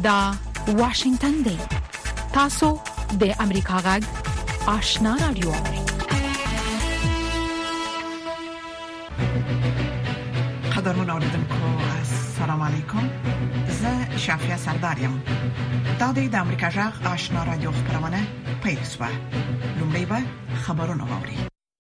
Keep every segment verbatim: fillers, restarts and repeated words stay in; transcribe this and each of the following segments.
دا واشنگتن دی. تاسو د امریکا غږ آشنا رادیو. قدرمن اوریدونکو السلام علیکم. زه شافیا سردارم. دا د امریکا غږ آشنا رادیو خبرونه پیل شوه. لومړی به خبرونه واوري.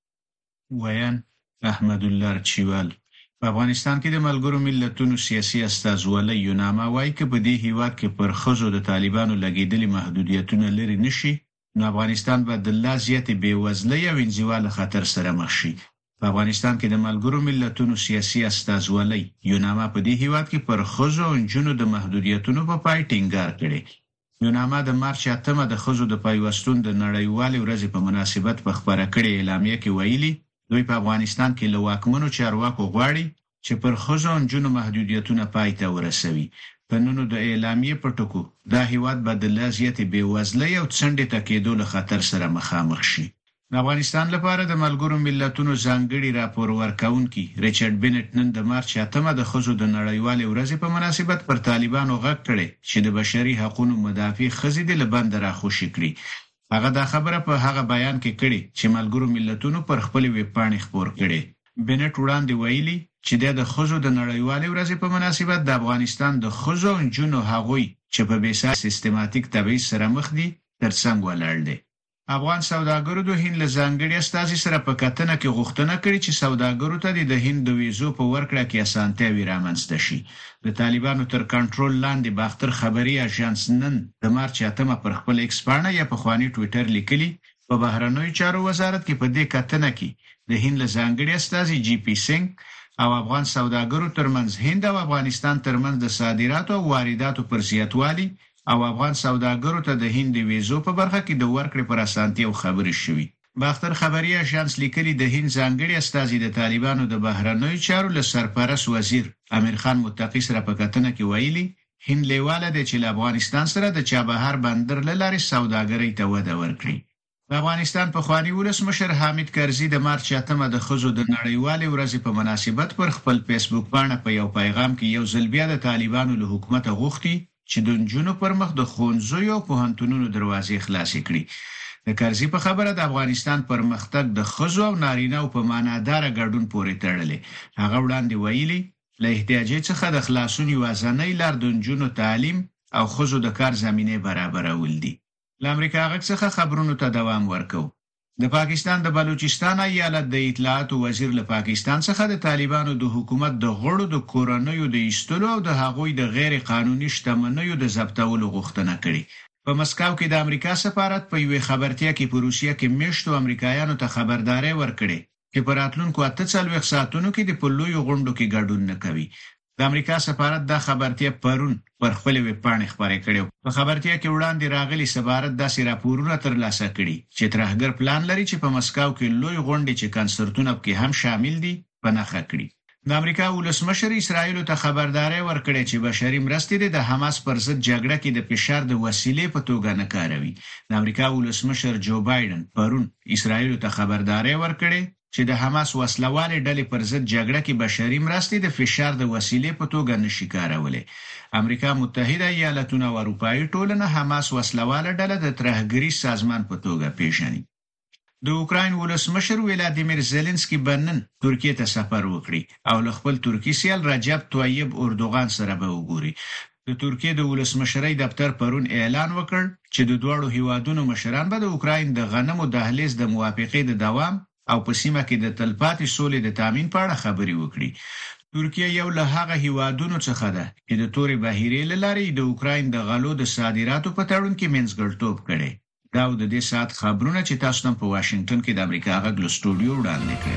ویان احمد الله چوال په افغانستان کې د ملګرو ملتونو سیاسي استازولۍ یوناما وایي چې په دې هیواد کې پر خزو د طالبانو لګیدلي محدودیتونه لري نشي، نو افغانستان به د لا زیاتې بېوزلۍ او انزوا له خطر سره مخ شي. په افغانستان کې د ملګرو ملتونو سیاسي استازولۍ یوناما په دې هیواد کې پر خزو او نجونو د محدودیتونو په پای ټینګار کړي. یوناما د مارچ اتمه د خزو د پایوستون د نړیوالې ورځې په مناسبت په خبره کړې اعلامیه کې ویلي دوی په افغانستان کې له واکمنو چارواکو غواړي چې پر خزو او نجونو محدودیتونه پای ته ورسوي. په نونو د اعلامیې په ټکو دا هیواد به د لا زیاتې بېوزلۍ او څنډې ته کېدو له خطر سره مخامخ شي. د افغانستان لپاره د ملګرو ملتونو ځانګړي راپور ورکونکي ریچارډ بینټ نن د مارچ اتمه د خزو د نړیوالې ورځې په مناسبت پر طالبانو غږ کړي چې د بشري حقوقو مدافع ښځې د لبند راخوشي کړي. هغه دا خبره په هغه بیان کې کړي چې ملګرو ملتونو پر خپل ویب پاڼې خبر کړي. بینټ وړاندې ویلي چې د خزو د نړیوالې ورځې په مناسبت د افغانستان د خزو او نجونو هغوی چې په بېساري سیستماتیک تبعیض سره مخ دي ترڅنګ ولاړ دي. افغان سوداګرو د هند له ځانګړي استازي سره په کتنه کې غوښتنه کړې چې سوداګرو ته د هند د ویزو په ورکړه کې اسانتیاوې رامنځته شي. د طالبانو تر کنټرول لاندې باختر خبري اژانس نن د مارچ اتمه پر خپل ایکس پاڼه یا په خواني ټوئیټر لیکلي په بهرنیو چارو وزارت کې په دې کتنه کې د هند له ځانګړي استازي جی پی سنگ او افغان سوداګرو ترمنځ هند او افغانستان ترمنځ د صادراتو او وارداتو پر زیاتوالي او افغان سوداګرو ته د هند ویزو په برخه کې د ورکړې پر اسانتیاو خبرې شوې. باختر خبري اژانس لیکلي د هند ځانګړي استازي د طالبانو د بهرنیو چارو له سرپرست وزیر امیر خان متقی سره په کتنه کې ویلي هند لیواله د چې افغانستان سره د چابهار بندر له لارې سوداګرۍ ته وده ورکړي. د افغانستان په خواني ولسمشر حامد کرزي د مارچ اتمه د خزو د نړیوالې ورځې په مناسبت پر خپل فیسبوک باندې په یو پیغام کې یو ځل بیا د طالبانو له حکومت غوښتي چې د نجونو پر مخ د ښوونځیو او پوهنتونونو دروازې خلاصې کړي. د کرزي په خبره د افغانستان پرمختګ د ښځو او نارینه‌و په معناداره ګډون پورې تړلی. هغه وړاندې ویلي له احتیاجي څخه د خلاصون یوازینۍ لار د نجونو تعلیم او ښځو د کار زمینه برابرول دي. له امریکا غږ څخه خبرونو ته دوام ورکو. د پاکستان د بلوچستان ایالت د اطلاعاتو وزیر له پاکستان څخه د طالبانو د حکومت د غړو د کورنیو د ایستلو او د هغوی د غیر قانوني شتمنیو د ضبطولو غوښتنه کړې. په مسکو کې د امریکا سفارت په یوې خبرتیا کې په روسیه کې میشتو امریکایانو ته خبرداري ورکړې چې په راتلونکو اته څلوېښت ساعتونو کې د پلویو غونډو کې ګډون نه کوي. د امریکا سفارت دا خبرتیا پرون پر خپل ویب پاڼې خبرې کړې. په خبرتیا کې وړاندې راغلي سفارت داسې راپورونه ترلاسه کړي چې ترهګر پلان لري چې په مسکو کې لوی غونډې چې کنسرتونه کې هم شامل دي په نښه کړي. د امریکا ولسمشر اسرائیل ته خبرداري ورکړې چې بشري مرستې د حماس پر ضد جګړه کې د فشار د وسیلې په توګه نه کاروي. د امریکا ولسمشر جو بایدن پرون اسرائیل ته خبرداري ورکړې چې د حماس وسلوالې ډلې پر ضد جګړه کې بشري مرستې د فشار د وسیلې په توګه نشي کارولای. امریکا متحده ایالاتونه او اروپایي ټولنه حماس وسلواله ډله د ترهګري سازمان په توګه پیژني. د اوکراین ولسمشر ولادیمیر زيلنسکي بنن ترکیه ته سفر وکړي او له خپل ترکی سیال رجب طیب اردوغان سره به وګوري. د ترکیه د ولسمشرۍ دفتر پرون اعلان وکړ چې د دوه هیوادونو مشران به د اوکراین د غنمو دهلیز د موافقې د دوام او په سیمه کې د تلپاتې سولې د تامین په اړه خبرې وکړي. ترکیه یو له هغه هیوادونو څخه ده چې د تورې بهیرې له لارې د اوکراین د غلو د صادراتو په تړون کې منځګړیتوب کړي. دا د دې سات خبرونه چې تاسو نن په واشنگټن کې د امریکا غږ له سټوډیو وړاندې کړل.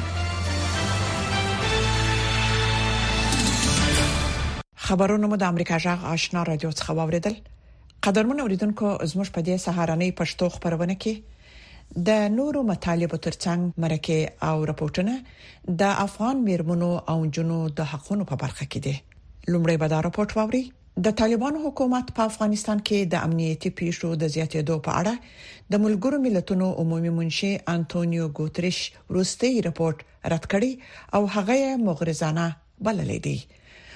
خبرونه مو د امریکا غږ آشنا رادیو څخه واوریدل. قدرمن اوریدونکو زموږ په دې سهارنۍ پښتو خبرونه کې د نورو مطالبه ترڅنګ مرکه او راپورټونه د افغان میرمنو او جنو د حقوقو په برخه کې دي. لومړی به دا راپورټ واوري. د طالبانو حکومت په افغانستان کې د امنیتي پیښو د زیاتېدو په اړه د ملګرو ملتونو عمومي منشي انټونیو ګوتریش وروستي راپورټ رد کړی او هغه مغرضانه بللی دی.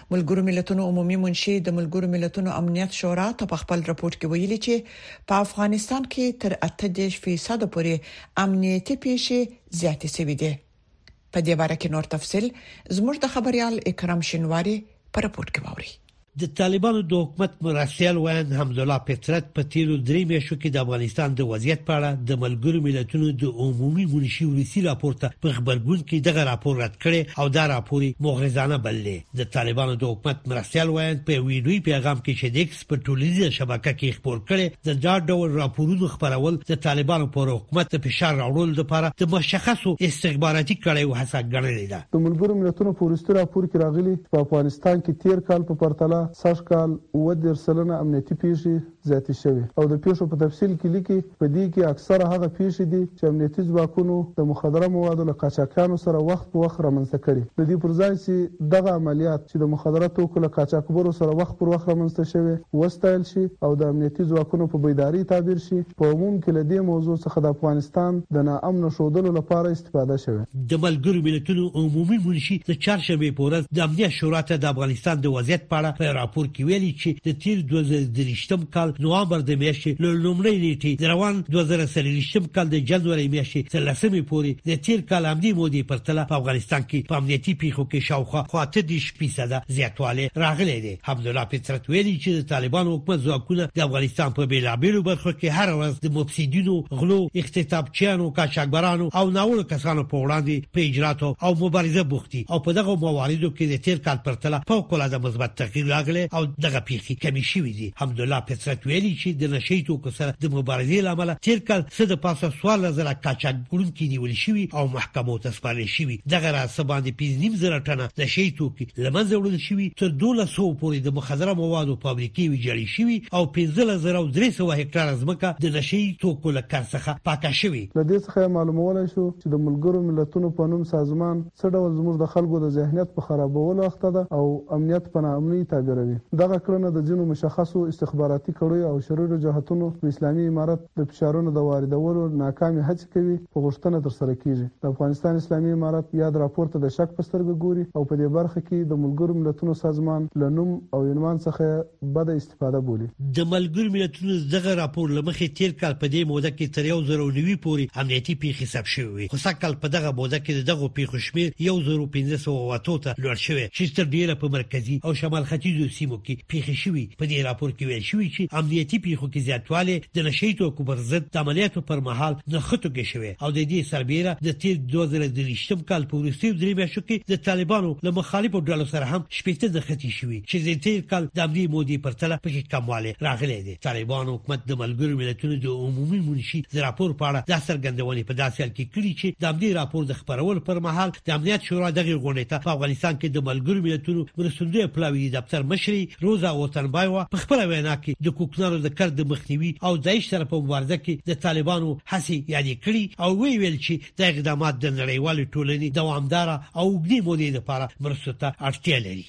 ملګرو ملتونو عمومي منشي د ملګرو ملتونو امنیت شورا ته په خپل راپور کې ویلي چې په افغانستان کې تر اته دېرش فیصد پورې امنیتي پیښې زیاتې شوې دي. په دې اړه کې نور تفصيل زموږ د خبريال اکرام شینواری په راپور کې ووري. د طالبانو د حکومت مرستيال وایي حمدالله پترت په تیرو درې میاشتو کې د افغانستان د وضعیت په اړه د ملګرو ملتونو د عمومي منشي ورسي راپور ته په خبرګون کې دغه راپور رد کړي او دا راپور مغرضانه بللې. د طالبانو د حکومت مرستيال وایي په ویډیوي پیغام کې چې د ایکس په ټولنیزه شبکه کې خبر کړي د دا ډول راپورونو خبرول د طالبانو پر حکومت د فشار راوړل لپاره د مشخصو استخباراتي کړیو هڅه ګڼلې ده. د ملګرو ملتونو په ورسي راپور کې راغلي په افغانستان کې تیر کال په پرتله سږ کال ودر سلنه امنیتي پیښې زیاتې شوې او د پیښو په تفصیل کې لیکي په دې کې اکثره هغه پیښې دي چې امنیتي ځواکونو د مخدره موادو له قاچاقچانو سره وخت په وخت رامنځته کړي. د دې پر ځای چې دغه عملیات چې د مخدره توکو له قاچاقبرو سره وخت پر وخت رامنځته شوي وستایل شي او د امنیتي ځواکونو په بیداری تعبیر شي. په عموم کې له دې موضوع څخه د افغانستان د ناامن شودلو لپاره استفاده شوه. د ملګرو ملتونو عمومي منشي د چهارشنبه په ورځ د امنیت شورا ته د افغانستان د وضعیت په اړه په راپور کې ویلي چې د تیر دوه زره دریشتم کال نوامبر د میاشتې له لومړۍ نیټې د روان دوه زره څلوېښتم کال د جنوري میاشتې تر لسمې پورې د تیر کال امنیتي مودې په پرتله په افغانستان کې په امنیتي پیښو کې شاوخوا اته دېرش فیصد زیاتوالی راغلی دی. حمدالله پترت ویلي چې د طالبانو حکومت ځواکونه د افغانستان په بیلابیلو برخو کې هر ورځ د مفسدینو غلو اختطافچیانو قاچاقبرانو او ناوړه کسانو په وړاندې په اجراتو او مبارزه بوختي او په دغه مواردو کې د تیر کال په پرتله فوق العاده مثبت تغییر راغلی او دغه پیښې کمی شوې دي. حمدالله پترت ویلي چې د نشي توکو سره د مبارزې لامل تیر کال څه د پاسه سوال زره قاچاقبرونکي نیول شوي او محکمو ته سپارل شوي. دغه راز باندې پنځه نیم زره ټنه نشي توکي لمنځه وړل شوي تر دولس سوه پورې د مخدره موادو فابریکې ویجاړې شوي او پنځه زره درې سوه هکټاره ځمکه د نشي توکو له کار څخه پاکه شوي. له دې څخه معلومول شو چې د ملګرو ملتونو په نوم سازمان څه ډول زموږ د خلکو د ذهنیت په خرابولو اخته ده او امنیت په ناامنۍ تعبیروي. دغه کړنه د ځینو مشخصو استخباراتي کړیو او شرورو جهاتونو د اسلامي امارت د فشارونو د واردولو ناکامي هڅې کوي په غوښتنه تر سره کیږي. د افغانستان اسلامي امارت یاد راپور ته د شک په سترګه ګوري او په دې برخه کې د ملګرو ملتونو سازمان له نوم او عنوان څخه بده استفاده بولي. د ملګرو ملتونو دغه راپور لمخې تیر کال په دې موده کې تر یو زر او نوي پورې امنیتي پیښې ثبت شوې خو سکل په دغه موده کې دغه پیښو شمیر یو زر او پنځه سوه اته ته لوړ شوی چې تر ډیره په مرکزی او شمال ختیځو سیمو کې پیښې شوې. په دې راپور کې ویل شوی چې امنیتي پیښو کې زیاتوالی د نشي توکو پر ضد د عملیاتو پر مهال نښتو کې شوی او د دې سربېره د تیر دوه زره دریشتم کال په وروستیو درې میاشتو کې د طالبانو له مخالفو ډلو سره هم شپږ نښتې شوې چې د تیر کال د امنیتي مودې په پرتله پکې کموالی راغلی دی. طالبانو حکومت د ملګرو ملتونو د عمومي منشي د راپور په اړه د څرګندونې په داسې حال کې کړي چې د امنیتي راپور د خبرولو پر مهال د امنیت شورا دغه غونډې ته په افغانستان کې د ملګرو ملتونو مرستندوی پلاوی دفتر مشري روزا وطنبایوا په خپل وینا کې د کوکنارو د کار د مخنیوي او داعش سره په مبارزه کې د طالبانو هڅې یادې کړي او وی ویل چې د اقدامات د نړیوال ټولنې دوامدار او اوږدې مودې لپاره مرستو ته اړتیا لري.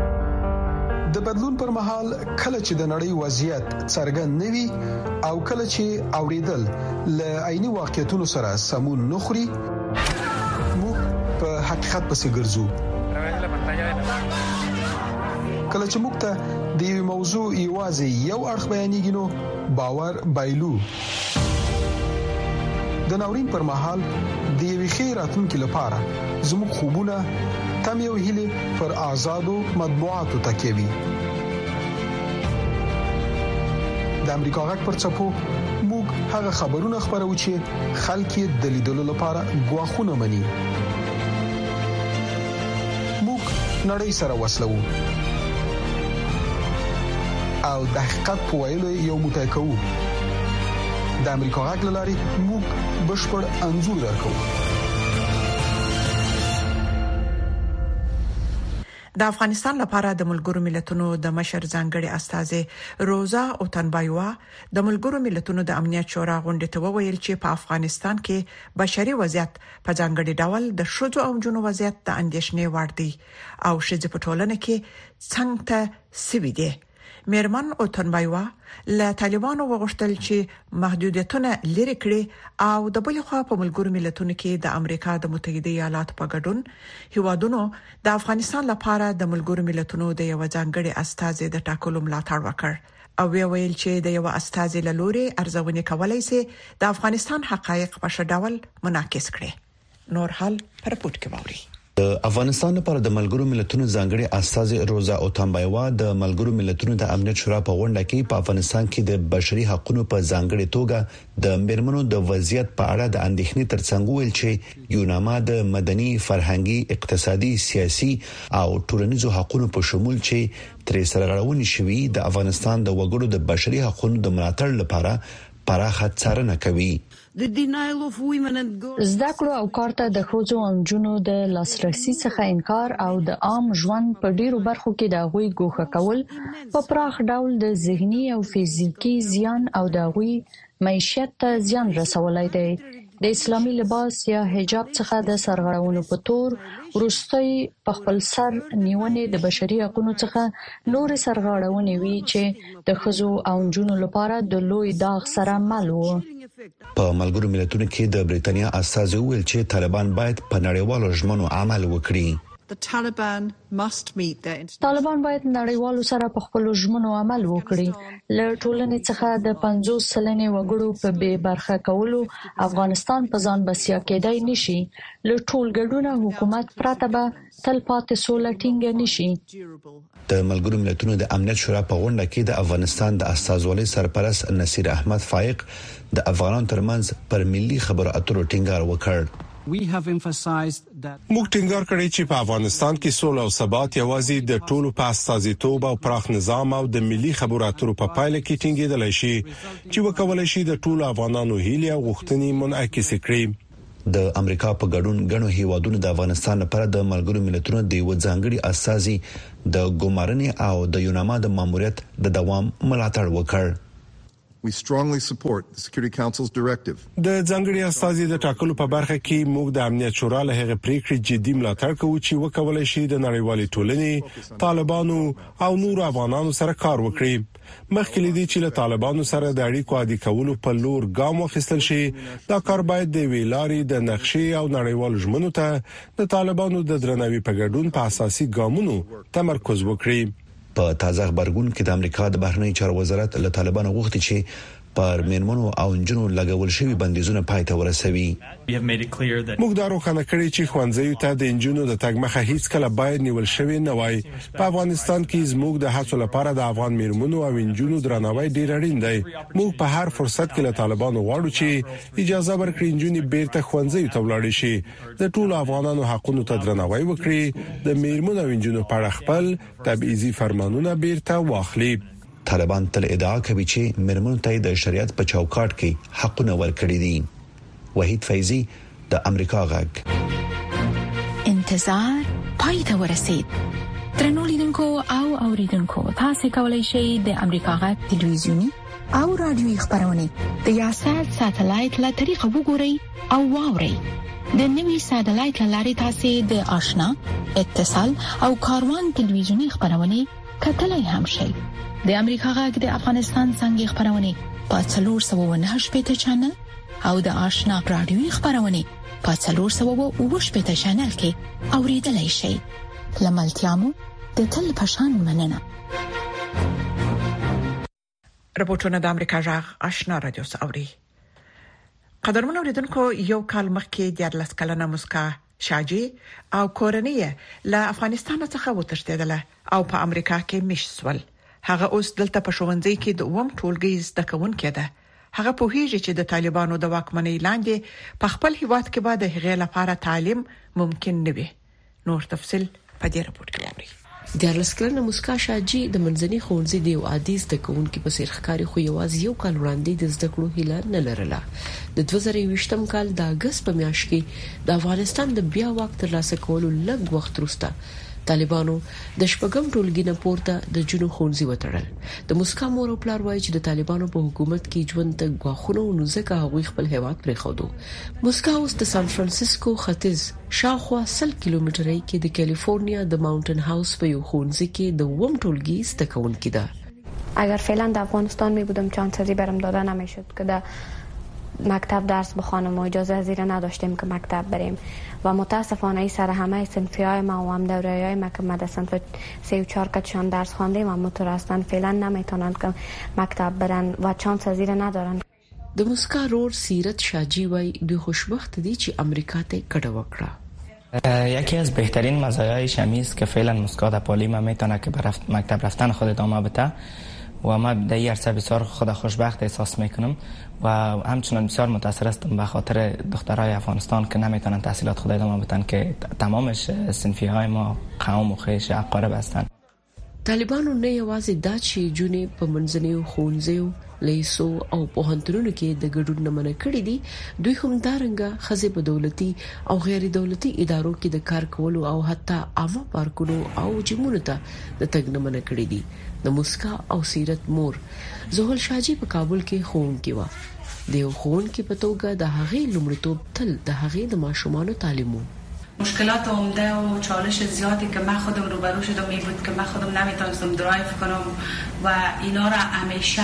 د بدلون پر مهال کله چې د نړۍ وضعیت څرګند نوي او کله چې اوریدل ل عیني واقعیتونو سره سمون نخري موږ په حقیقت پسې ګرځو. کله چې موږ ته د یو موضوع یوازې یو اړخ بیانېږي نو باور بایلو. د ناورین پر مهال د یوې ښې راتلونکې لپاره زموږ خوبونه تمې او هیلې پر آزادو مطبوعاتو تکیه وي. د امریکا غږ پر څپو موږ هغه خبرونه خبرو چې خلک یې د لیدلو لپاره غواخونه مني. موږ نړۍ سره وصلو او د حقیقت په ویلو یو موټی کوو. د امریکا غږ لاري موږ بشپړ انځور درکو. د افغانستان لپاره د ملګرو ملتونو د مشر ځانګړي استاذ روزا اوتنبایوا د ملګرو ملتونو د امنیت شورا غونډې ته وویل چې په افغانستان کې بشري وضعیت په ځانګړي ډول د شذو او جنو وضعیت د اندېښنې وړ دی او شذ په ټولنه کې څنګه ته سوي دي. میرمن او تنبایوا له طالبانو وغوښتل چې محدودیتونه لري کړي او د بل خوا په ملګرو ملتونو کې د امریکا د متحده ایالاتو په ګډون هیوادونو د افغانستان لپاره د ملګرو ملتونو د یو ځانګړي استازي د ټاکلو ملاتړ وکړ او ویل چې د یو استازي له لوري ارزونه کولای شي د افغانستان حقایق په شډول منعکس کړي. نور حال پر پورت کې ووري. د افغانستان لپاره د ملګرو ملتونو ځانګړي استازي روزا اوتامبایوا د ملګرو ملتونو د امنیت شورا په غونډه کې په افغانستان کې د بشري حقوقو په ځانګړي توګه د میرمنو د وضعیت په اړه د اندېښنې ترڅنګ ویل چې یوناما د مدني، فرهنګي، اقتصادي، سیاسي او ټولنیزو حقوقو په شمول چې تر سرغړونې شوی د افغانستان د وګړو د بشري حقوقو د ملاتړ لپاره پراخه څارنه کوي. زده کړو او کار ته د ښځو او نجونو د لاسرسي څخه انکار او د عام ژوند په ډیرو برخو کې د غوي ګوښه کول په پراخ ډول د ذهني او فزیکی زیان او د غوي معیشت ته زیان رسولای دی. د اسلامي لباس یا حجاب څخه د سرغړونو په تور ورستۍ په خپل سر نیونې د بشري حقوقو څخه نور سرغړونې وی چې د ښځو او نجونو لپاره د لوی داغ سره مل وو. په ملګرو ملتونو کې د بریټانیا استازي ویل چې طالبان باید په نړیوالو ژمنو عمل وکړي. طالبان باید نړیوالو سره په خپل ژمنو عمل وکړي. له ټولنې څخه د پنځوس سلنې وګړو په بې برخه کولو افغانستان په ځان بسیا کېدای نشي. له ټول ګډون حکومت پرته به تل پاتې سوله ټینګه نشي. د ملګرو ملتونو د امنیت شورا په غونډه کې د افغانستان د استازولۍ سرپرست نصیر احمد فائق د افغانانو ترمنځ پر ملي خبرو اترو ټینګار وکړ. موږ ټینګار کړی چې په افغانستان کې سوله او ثبات یوازې د ټولو په استازیتوب او پراخ نظام او د ملي خبرو اترو په پایله کې ټینګېدل شي چې وکولای شي د ټولو افغانانو هیلې او غوښتنې منعکس کړي. د امریکا په ګډون غنو هیوادونو د افغانستان لپاره د ملګرو ملتونو د یو ځانګړي استازي د ګمارنې او د یوناما د ماموریت د دوام ملاتړ وکړ. We strongly support the Security Council's directive. د ځانګړي استازي د ټاکلو په برخه کې موږ د امنیت شورا له هغه پریکړې جدي ملاتړ کوو چې وکولای شي د نړیوالې ټولنې، طالبانو او نور افغانانو سره کار وکړي. مخکې لدی چې له طالبانو سره د اړیکو عادي کولو په لور ګام واخیستل شي، دا کار باید د ویلاري د نقشې او نړیوالو ژمنو ته د طالبانو د درناوي په ګډون په اساسي ګامونو تمرکز وکړي. په تازه خبرګون کې د امریکا د بهرنی چارو وزارت له طالبانو غوښتي چې پر میرمنو او نجونو لګول شوی بندیزونه پای ته ورسوي. موږ دا روښانه کړی چې خوانځي ته د نجونو د تګ مخه هیڅ کله باید نیول شوی نه وای. په افغانستان کې زموږ د هڅو لپاره د افغان میرمنو او نجونو درناوی ډیر اړین دی. موږ په هر فرصت کې له طالبانو غواړو چې اجازه ورکړي نجونې بیرته خوانځي ته ولاړ شي، د ټولو افغانانو حقوقو ته درناوی وکړي، د میرمنو او نجونو په اړه خپل تبعیضي فرمانونه بیرته واخلي. طالبان تل ادعا کوي چې میرمنو ته د شریعت په چوکاټ کې حقونه ورکړي دي. وحید فیضی د امریکا غږ. انتظار پای ته ورسید. ترنو لیدونکو او اوریدونکو تاسو کولی شئ د امریکا غږ ټلویزیونی او رادیوي خبرونه د یاشات ساتلایت له طریقو وګورئ او واورئ. د نوي ساتلایت لارې تاسو د آشنا، اتصال او کاروان ټلویزیونی خبرونه کتلای هم شئ. د امریکا غږ د افغانستان څنګه خبرونه په څلور سوه و نهه شپږ چنل او د آشنا رادیوي خبرونه په څلور سوه و اووه شپږ چنل کې اوریدلای شئ. لملتيامو د تل پشان مننه. رپورټونه د امریکا غږ آشنا رادیو ساوري. قدرمن اوریدونکو، یو کال مخکې د لس کلنه مسکا شاجي او کورنۍ له افغانستان څخه وتښتیدله او په امریکا کې مشسول. هغه اوس دلته په ښوونځي کې د اوم ټولګي زده کوونکې ده. هغه په هیڅ چې د طالبانو د واکمنۍ لاندې په خپل هیواد کې به د هغې لپاره تعلیم ممکن نه وي. نور تفصيل په دې راپور کې وایي. د لسکرنه مسکا شاجي د منځني ښوونځي د یو عادي زده کوونکي په څیر ښکاری خو یوازې یو کال وړاندې د زده کړو هیله نه لرله. د دوه زره یوویشتم کال د اگست په میاشت کې د افغانستان د بیا واک ترلاسه کولو لږ وخت وروسته طالبانو د شپږم ټولګي نه پورته د جنو ښوونځي وتړل. د مسکا مور او پلار وایي چې د طالبانو په حکومت کې ژوند ته غواخونه او نوځکه هغوی خپل هیواد پرې خودو. مسکا اوس د سان فرانسیسکو ختیځ شاوخوا سل کیلومترۍ کې د کالیفورنیا د ماونټن هاوس په یو ښوونځي کې د اووم ټولګي زده کوونکې ده. اگر فعلا در افغانستان می بودم چانسزی برم داده نمیشد که در مکتب درس بخوانم و اجازه زیر نداشتیم که مکتب بریم و متاسفانه ای سر همه صنفیای ما و هم دوره‌های ما که ما صنف سه و چهار کتشان درس خواندیم و مترستان فعلا نمیتونند که مکتب برن و چانس زیر ندارن. د مسکا رور سیرت شاجی وای دوی خوشبخت دي چې امریکا ته کډه وکړه. یکی از بهترین مزایایش همی است که فعلا مسکا در پالیما میتونه که به مکتب رفتن خود ادامه بده و ما در این عرصه بسیار خود خوشبخت احساس میکنم و همچنان بسیار متاثر هستم به خاطر دخترای افغانستان که نمیتونن تحصیلات خود ادامه بدن که تمامش صنفی های ما قوم و خویش اقارب هستند. طالبانو نه یوازې دا چې جونې په منځنیو ښوونځیو لیسو او پوهنتونونو کې د ګډون نه منع کړي دي، دوی هم دارنګه ښځې په دولتي او غیر دولتي ادارو کې د کار کولو او حتی عامه پارکونو او جیمونو ته د تګ نه منع کړي دي. د مسکا او سیرت مور زهول شاجی په کابل کې ښوونکې وه. د یو ښوونکي په توګه د هغې لومړیتوب تل د هغې د ماشومانو تعلیم و. مشکلات عمده و چالش زیادی که من خودم روبرو شدم این بود که من خودم نمیتونستم درایو کنم و اینا را همیشه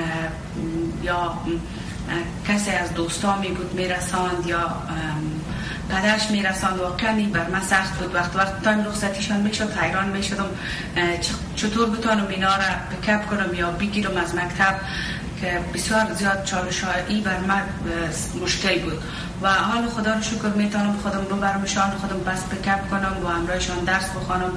یا کسی از دوستا میگفت میرساند یا پدرش میرساند. واقعا بر من سخت بود. وقت وقت تایم رخصتیشان میشد حیران میشدم چطور بتونم اینا را پکپ کنم یا بگیرم از مکتب که بسیار زیاد چالش هایی بر من مشکل بود و حال خدا رو شکر میتونم خودم ببرمشان خودم بس پکپ کنم و همراهشان درس بخوانم.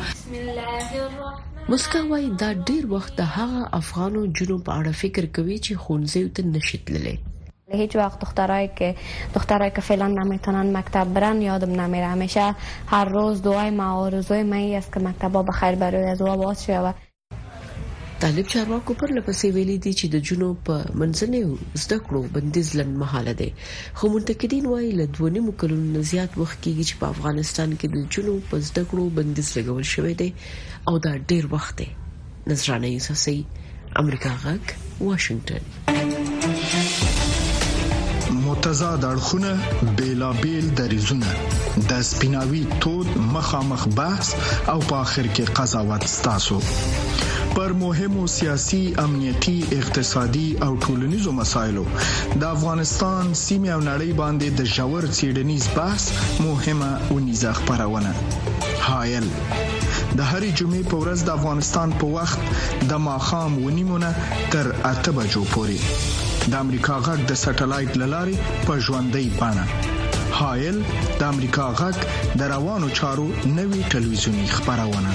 مسکا وای دا ډیر وخت د هغه افغانو جنوب په اړه فکر کوي چې ښوونځي ته نشي تللی. هیچ وقت دخترایی که دخترایی که فعلا نمیتونن مکتب برن یادم نمیره. همیشه هر روز دعای ما و آرزوی ما است که مکتبا بخیر برای از او باز شه. طالب چارواکو پر لپسې ویلي دي چې د جنوب په منځنیو زده کړو بندیز لنډمهاله دی، خو منتقدین وایي له دوه نیمو کلونو نه زیات وخت کېږي چې په افغانستان کې د جنوب په زده کړو بندیز لګول شوی دی او دا ډیر وخت دی. نذرانه یوسفزۍ، امریکا غږ، واشنگټن. متضاد اړخونه، بیلابیل دریزونه، د سپیناوي تود مخامخ بحث او په آخر کې قضاوت ستاسو پر مهمو سیاسي، امنیتي، اقتصادي او ټولنیزو مسایلو د افغانستان سیمه او نړۍ باندې د ژور څېړنیز بحث مهمه ونیزه خبرونه. حایل د هرې جمعې په ورځ د افغانستان په وخت د ماښام ونیمونه تر اته بجو پورې د امریکا غږ د سټلایټ لارې په ژوندۍ بڼه. حایل د امریکا غږ د روانو چارو نوي ټلویزیونی خبرونه.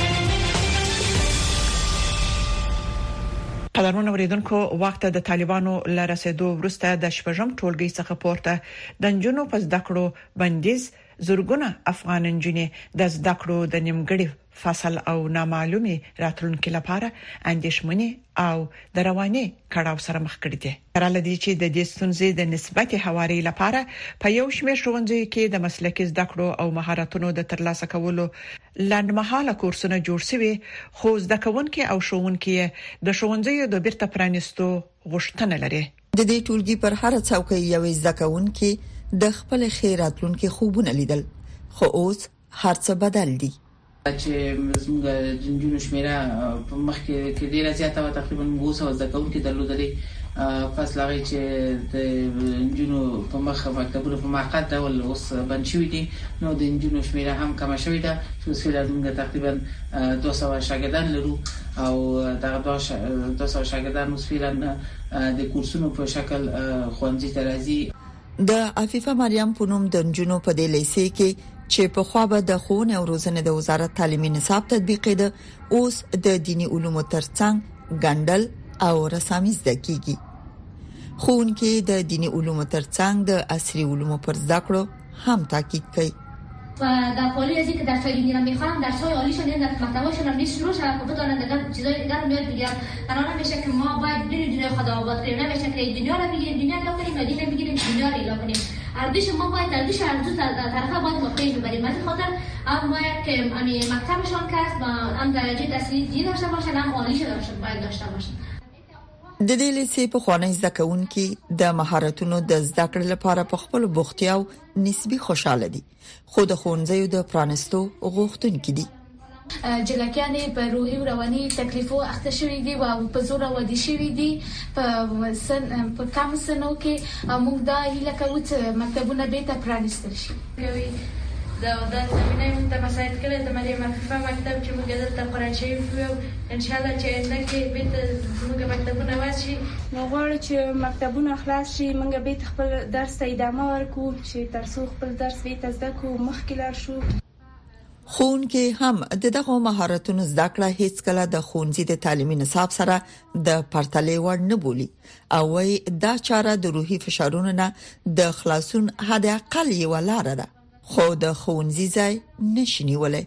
قدرمن اوریدونکو، وخت د طالبانو لرسېدو وروسته د شپږم ټولګي څخه پورته د نجونو په زده کړو بندیز زورګونه افغان نجونې د زده کړو د نیمګړي فصل او نامعلومي راتلونکو لپاره اندېښمنې او د رواني کړهو سره مخ کړي دي. تر لدی چې د دې ستونزې د نسبت حواري لپاره په یو شمېر ښوونځیو کې د مسلکي زده کړو او مهارتونو د ترلاسه کولو لنډمهاله کورسونه جوړ شوي، خو زده کوونکي او ښوونکي د ښوونځیو د بیرته پرانیستو غوښتنه لري. د دې ټولګي پر هر څوکۍ یو زده کوونکي د خپل خیراتلونکو خوبونه لیدل، خو اوس هر څه بدل دي. چې زموږ د جنونو شمیره په مخ کې کې ډیره زیاته و، تقریبا اوس او زده کوونکي درلودلې فاصله غي چې د جنونو په مخ مکتبونو په موقت ډول اوس بند شوی دي، نو د جنونو شمیره هم کم شوی ده. چې فعلا موږ تقریبا دوه سوه شاګردان لرو او دغه دوه سوه شاګردان اوس فعلا د کورسونو په شکل خوندې ترازی. د عفیفه مریم پونم د جنونو په دې لیسې کې چې په خوا به د ښوونې او روزنې د وزارت تعلیمي نصاب تطبیق ده، اوس د دینی علومو ترڅنګ ګندل او رسامي زده کیږي. ښوونکي د دینی علومو ترڅنګ د عصري علومو پر زده کړو هم تاکید کوي. و در پالی از اینکه درس‌های دینی را می‌خوانم، درس‌های عالیشون یا در مکتب‌هاشون هم نیست شروع شد، خب بتونن دیگر چیزای دیگر رو یاد بگیرن. قرار نمیشه که ما باید دین دنیا خدا آباد کنیم، نمیشه که دنیا رو بگیریم دنیا رو کنیم و دین رو بگیریم دنیا رو اعلام کنیم. ارزش ما باید ارزش ارزش طرفا باید مقیم ببریم. از این خاطر هم باید که امی مکتبشون کس با هم درجه تحصیلی دین داشته باشن، هم عالیش داشته باید داشته باشن. د دې لیسې په خوانی زده کوونکي د مهارتونو د زده کړې لپاره په خپل بوختیاو نسبی خوشاله دي، خو د ښوونځیو د پرانستو غوښتونکي دي. جلکیانې په روحي او رواني تکلیفو اخته شوې دي او په زور ودی شوې دي په سن په کم سنو کې موږ دا هیله کوو چې مکتبونه به ته پرانیستل شي. دا د زمینه موږ ته مساعد کړي د مریم عفیفه مکتب چې موږ دلته قران شریف یو ان شاء الله چې انده کې به موږ مکتبونه واسي. نو غواړو چې مکتبونه خلاص شي، موږ به خپل درس ته ادامه ورکړو چې تر څو خپل درس به تزده کو مخکې لار شو. خون کې هم د دغه مهارتونو زده کړه هیڅ کله د خونځي د تعلیمي نصاب سره د پرتلې وړ نه بولی او وای دا چاره د روحي فشارونو نه د خلاصون حد اقل یو لار ده، خو د خونځي ځای نشي ولې.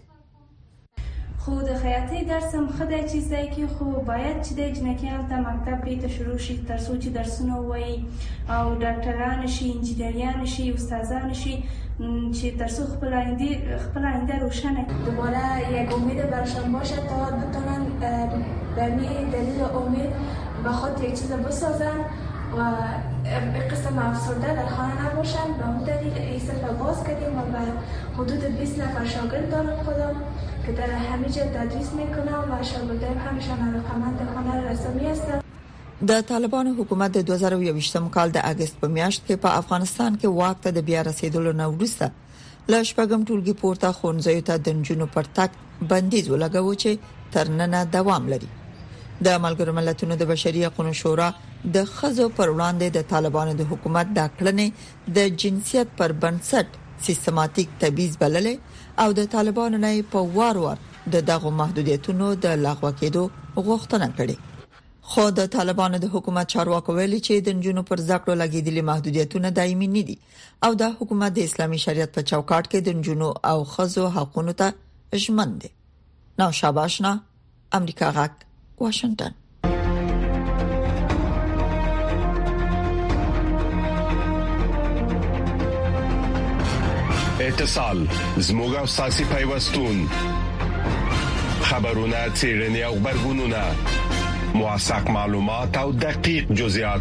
خو د خیاطۍ درس هم خدای چې ځای کې خو باید چې د جنکیان ته مکتب به ته شروع شي تر څو چې درسونه وایي او ډاکټران شي، انجینریان شي، استادان شي چې تر څو خپل آینده خپل آینده روشنه. دوباره یک امید برشان باشه تا بتونن به دلیل امید به خود یک چیز بسازن و به قسم افسرده در خانه نباشن. به اون دلیل این صفحه باز کردیم و به حدود بیست نفر شاگرد دارم خودم که در همه جا تدریس میکنم و شاگردان همشان علاقمند هنر رسمی هستند. د طالبانو حکومت د دوه زره یوویشتم کال د اگست په میاشت کې په افغانستان کې واک ته د بیا رسیدلو نه وروسته له شپږم ټولګي پورته ښوونځیو ته د نجونو پر تګ بندیز ولګاوه چې تر نن دوام لري. د ملګرو ملتونو د بشري حقوقو شورا د خزو پر وړاندې د طالبانو د حکومت د کړنې د جنسیت پر بنسټ سیستماتیک تبعیض بللې او د طالبانو نه په وار وار د دغه محدودیتونو د لغوه کېدو غوښتنه کړې. خو د طالبانو د حکومت چارواکو ویلي چې د نجونو پر ذکر لګیدلي محدودیتونه دایمي نه دي او د حکومت د اسلامي شریعت په چوکاټ کې د نجونو او خزو حقوقو ته ژمن دي. نو شاباشنا امریکا غاک واشنگټن. اتصال زموږ او ساسي پیوستون خبرونه چیرنی او خبرګونونه موثق معلومات او دقیق جزئیات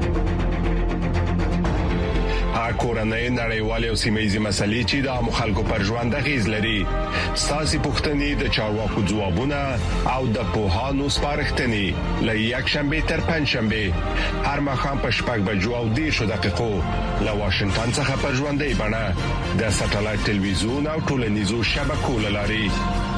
کورنۍ نړیوالې او سیمه‌یزې مسلې چې د مخالکو پر ژوند غیز لري ساسي پښتني د چارواکو ځوابونه او د پوهانو سپارښتنې لې یک شنبه تر پنځ شنبه هر مخام په شپږ بجو او دیرش دقیقو له واشنگټن څخه پر ژوندۍ بڼه د ساتلایت ټلویزیون او ټولنیزو شبکو لاري.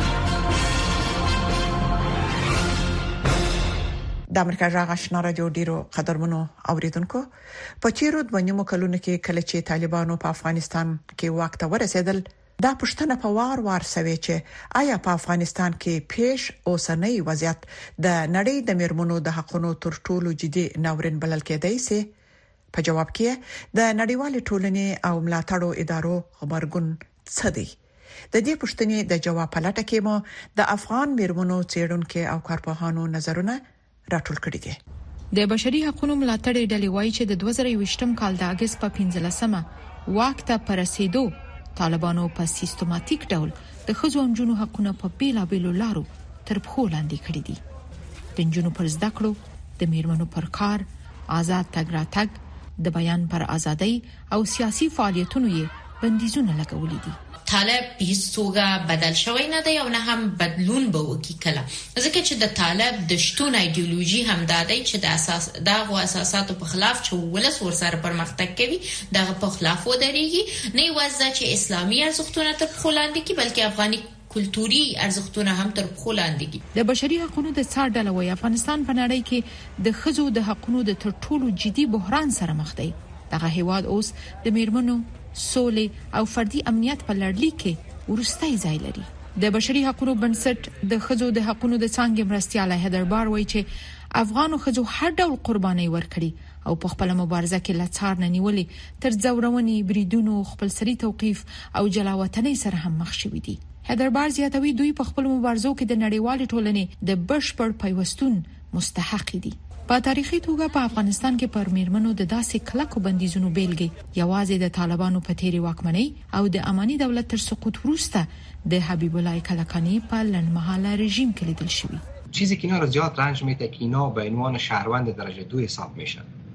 د امریکا جغ آشنا رادیو ډیرو قدرمنو اوریدونکو په چیرو د ونیمو کلونو کې کله چې طالبانو په افغانستان کې واک ته ورسېدل دا پښتنه په وار وار سوي چې آیا په افغانستان کې پیش اوسنۍ وضعیت د نړۍ د میرمنو د حقوقو تر ټولو جدي ناورین بلل کېدای سي. په جواب کې د نړیوال ټولنې او ملاتړو ادارو خبرګون څه دی؟ د دې پښتنې د جواب پلټه کې مو د افغان میرمنو څېړونکو او کارپوهانو نظرونه راټول کړي دي. د بشري حقوقو ملاتړ ډلې وایي چې د دوه زره یوویشتم کال د اگست په پنځلسمه واک ته پرسیدو طالبانو په سیستماتیک ډول د ښځو او نجونو حقوقونه په بیلابېلو لارو تر پښو لاندې کړي دي. د نجونو پر زده کړو، د میرمنو پر کار، آزاد تګ راتګ، د بیان پر ازادۍ او سیاسي فعالیتونو یې بندیزونه لګولي دي. طالب هیڅ توګه بدل شوی نه دی او نه هم بدلون به وکړي کله، ځکه چې د طالب د شتون ایدئولوژي هم دا دی چې د اساس دغه اساساتو په خلاف چې ولس ورسره پرمختګ کوي دغه په خلاف ودرېږي. نه یوازې چې اسلامي ارزښتونه تر پښو لاندې کوي بلکې افغاني کلتوري ارزښتونه هم تر پښو لاندې دي. د بشري حقوقو د څار ډله وایي افغانستان په نړۍ کې د ښځو د حقوقو د تر ټولو جدي بحران سره مخ دی. دغه هیواد اوس د میرمنو سولې او فردي امنیت په لړلې کې ورستۍ ځای لري. د بشري حقوقو بنسټ د ښځو د حقوقو د څانګې مرستياله هدربار وایي چې افغانو ښځو هر ډول قرباني ورکړي او په خپل مبارزه کې لڅار نه نیولې تر ځورونې بریدونو خپلسري توقيف او جلاوطنۍ سره هم مخ شوې دي. هدربار زیاتوي دوی په خپل مبارزو کې د نړیوال ټولنې د بشپړ پیوستون مستحق دي. په تاریخي توګه په افغانستان کې پر میرمنو د داسې کلکو بندیزونو بیلګې یوازې د طالبانو په تیری واکمنۍ او د اماني دولت تر سقوط وروسته د حبیب الله کلکانی په لنډمهاله رژیم کې لیدل شوی. چیزی که اینا رو زیاد رنج میده که اینا به عنوان شهروند درجه دو حساب میشن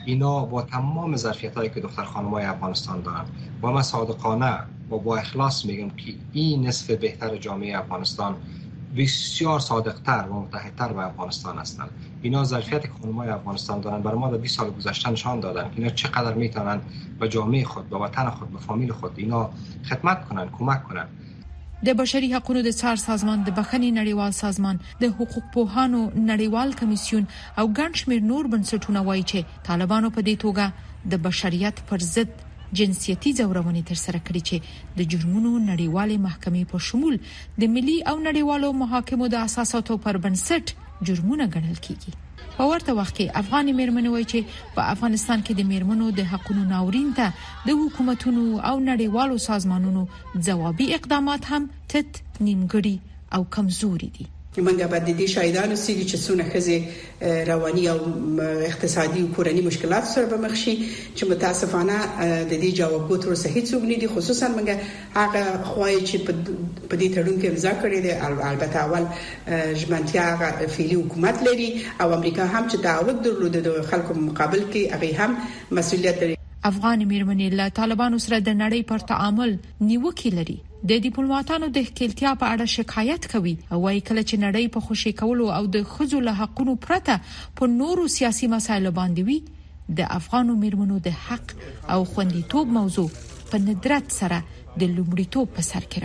اینا با تمام ظرفیتایی که دختر خانم‌های افغانستان دارن و من صادقانه و با اخلاص میگم که این نصف بهتر جامعه افغانستان بسیار صادقتر و متحدتر به افغانستان هستند. اینا ظرفیت که خانم‌های افغانستان دارن برای ما در بیست سال گذشته نشان دادن که اینا چقدر میتونن به جامعه خود، به وطن خود، به فامیل خود اینا خدمت کنن، کمک کنن. د بشري حقوقو د څار سازمان، د بخښنې نړیوال سازمان، د حقوق پوهانو نړیوال کمیسیون او ګڼ شمېر نور بنسټونه وایي چې طالبانو په دې توګه د بشریت پر ضد جنسیتي ځورونې تر سره کړې چې د جرمونو نړیوالې محکمې په شمول د ملي او نړیوالو محاکمو د اساساتو پر بنسټ جرمونه ګڼل کیږي. په ورته وخت کې افغاني مېرمنې وایي چې په افغانستان کې د مېرمنو د حقوقو ناورین ته د حکومتونو او نړیوالو سازمانونو ځوابي اقدامات هم تت نیمګړي او کمزوري دي. موږ به د دې شاهدانو سړي چې څونه خزه رواني او اقتصادي او کورني مشکلات سره به مخ شي چې متاسفانه د دې جوابګو تر اوسه هیڅ وګني دي. خصوصا موږ هغه خوای چې په دې تړون کې امضا کړې ده. البته اول ژمنتیا هغه فعلی حکومت لري او امریکا هم چې تعهد درلود د خلکو مقابل کې هغه هم مسؤلیت لري. افغان مېرمنې له طالبانو سره د نړۍ پر تعامل نیوکې لري. د ډیپلوماټانو د ښکېلتیا په اړه شکایت کوي او وايي کله چې نړۍ په خوشي کولو او د خځو له حقوقو پرته په نورو سیاسي مسایلو باندې وي، د افغانو مېرمنو د حق او خوندیتوب موضوع په ندرت سره د لومړیتوب په سر کې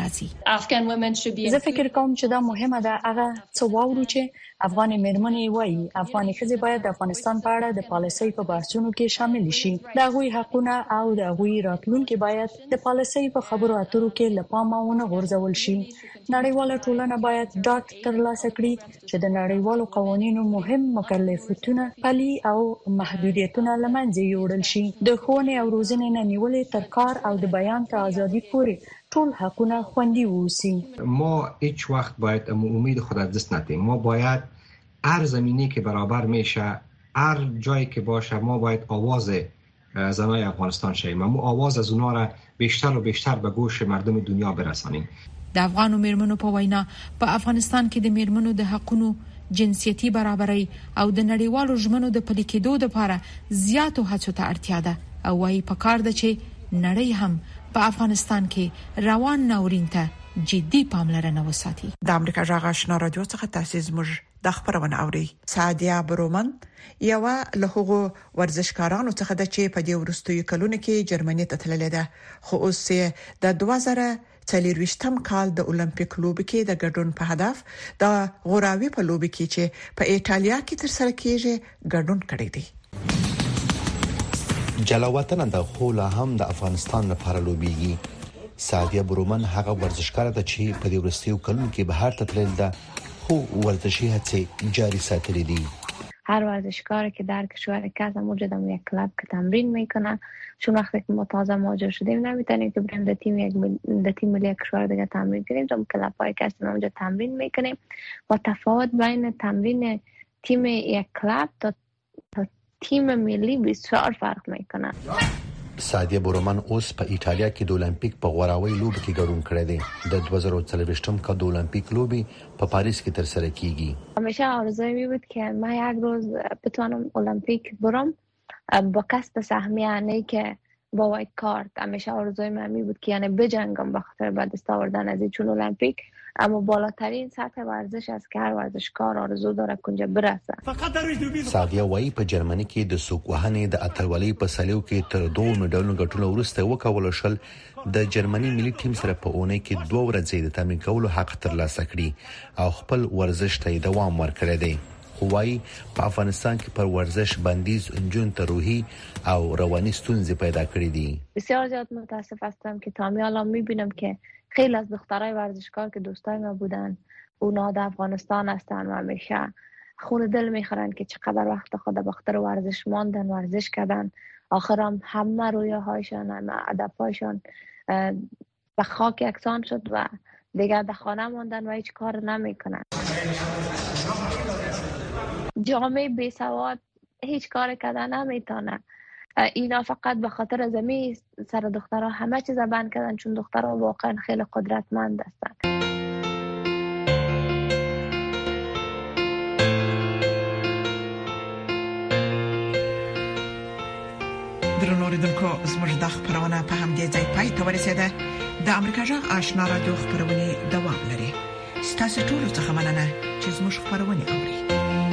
راځي. زه فکر کوم چې دا مهمه ده هغه څه واورو چې افغان مېرمنې وایي. افغان ښځې باید د افغانستان په اړه د پالیسۍ په بحثونو کې شامل شي. د هغوی حقونه او د هغوی راتلونکي باید د پالیسۍ په خبرو اترو کې لپامه ونه غورځول شي. نړیواله ټولنه باید ډاټ ترلاسه کړي چې د نړیوالو قوانینو مهم مکلفیتونه پلي او محدودیتونه لمنځه یوړل شي. د ښوونې او روزنې نه نیولې تر کار او د بیان ته ازادي پورې ټول حقونه خوندي ووسی. ما هیچ وقت باید امید خود از دست ندیم. ما باید هر زمینی که برابر میشه، هر جایی که باشه، ما باید آواز زنای افغانستان شویم. ما آواز از اونها را بیشتر و بیشتر به گوش مردم دنیا برسانیم. د افغانو مېرمنو په وینا په افغانستان کې د مېرمنو د حقوقو جنسیتي برابرۍ او د نړیوالو ژمنو د پلي کېدو لپاره زیاتو هڅو ته اړتیا ده او وايي پکار ده چې نړۍ هم په افغانستان کې روان ناورین ته جدي پاملرنه وساتي. د امریکا جغ آشنا رادیو څخه تاسیس موږ د خبرونه اوري. سعدیه برومن یو له هغو ورزشکارانو څخه د چې په دې ورستوي کلونو کې جرمني ته تللې ده، خو اوس د دوه زره څلورويشتم کال د اولمپیک لوبې کې د ګډون په هدف د غوراوي په لوبې کې چې په ایتالیا کې تر سره کېږي ګډون کړی دی. جلاوطن د خوله هم د افغانستان لپاره لوبيږي. سعدیه برومن هغه ورزشکار ده چې په دې ورستیو کلونو کې بهر ته تلل ده، خو ورزشي هڅې جاری ساتلې دي. هر ورزشکاری که در کشور کس موجود در یک کلاب که تمرین میکنه، چون وقتی که ما تازه مهاجر شدیم نمیتونیم که بریم در تیم یک در تیم ملی کشور دیگه تمرین کنیم. در کلاب های که هستیم اونجا تمرین میکنیم و تفاوت بین تمرین تیم یک کلاب تا تیم ملی بسیار فرق میکنه. سعدیه برومن اوس په ایتالیا کې د اولمپیک په غوراوي لوبه کې ګډون کړی دی. د دوه زره څلورويشتم کال د اولمپیک لوبې په پاریس کې ترسره کیږي. همیشه آرزوی می بود که من یک روز بتوانم المپیک برم با کسب سهمیه، نه که با وایت کارت. همیشه آرزوی من می بود که یعنی بجنگم به خاطر به دست آوردن از چون المپیک، اما بالاترین سطح ورزش است که هر ورزشکار آرزو داره که اونجا برسه. سعدیه وایي په جرمني کې د سوق وهنې د اتلولۍ په سلیو کې تر دوه میډالونو ګټلو وروسته وکول شل د جرمني ملي ټیم سره په اونۍ کې دوه ورځې د تمرین کولو حق ترلاسه کړي او خپل ورزش ته دوام ورکړی دی. وایي په افغانستان کې پر ورزش بندیز انجون ته روحي او رواني ستونزې پیدا کړې دي. بسیار زیاد متاسف هستم که تا الان میبینم که خیلی از دخترای ورزشکار که دوستای ما بودن اونا در افغانستان هستن و همیشه خون دل میخورن که چقدر وقت خود به خاطر ورزش ماندن، ورزش کردن. آخرام همه رویاهایشان، همه هدفهایشان به خاک یکسان شد و دیگر در خانه ماندن و هیچ کار نمیکنن. جامعه بی سواد هیچ کار کردن نمیتونه. اینا فقط به خاطر زمین سر دخترها همه چیز بند کردن، چون دخترها واقعا خیلی قدرتمند هستن. اوریدونکو زموږ د خبرونه په هم دي ځای پای ته ورسیده. د امریکا جغ آشنا رادیو خبرونه دوام لري. ستاسو ټول څه مننه چې زموږ خبرونه اوري.